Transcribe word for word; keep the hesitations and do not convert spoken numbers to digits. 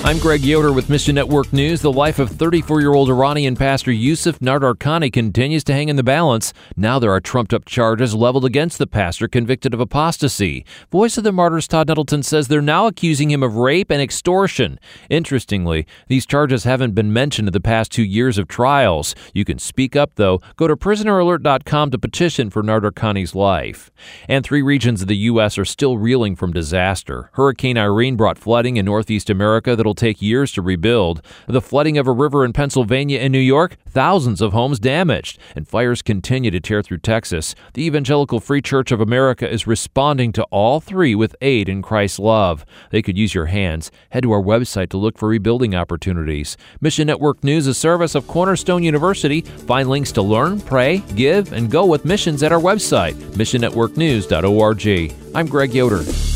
I'm Greg Yoder with Mission Network News. The life of thirty-four-year-old Iranian pastor Yusuf Nadarkhani continues to hang in the balance. Now there are trumped-up charges leveled against the pastor convicted of apostasy. Voice of the Martyrs Todd Nettleton says they're now accusing him of rape and extortion. Interestingly, these charges haven't been mentioned in the past two years of trials. You can speak up, though. Go to prisoner alert dot com to petition for Nadarkhani's life. And three regions of the U S are still reeling from disaster. Hurricane Irene brought flooding in northeast America that'll take years to rebuild. The flooding of a river in Pennsylvania and New York, thousands of homes damaged. And fires continue to tear through Texas. The Evangelical Free Church of America is responding to all three with aid in Christ's love. They could use your hands. Head to our website to look for rebuilding opportunities. Mission Network News, a service of Cornerstone University. Find links to learn, pray, give, and go with missions at our website, mission network news dot org. I'm Greg Yoder.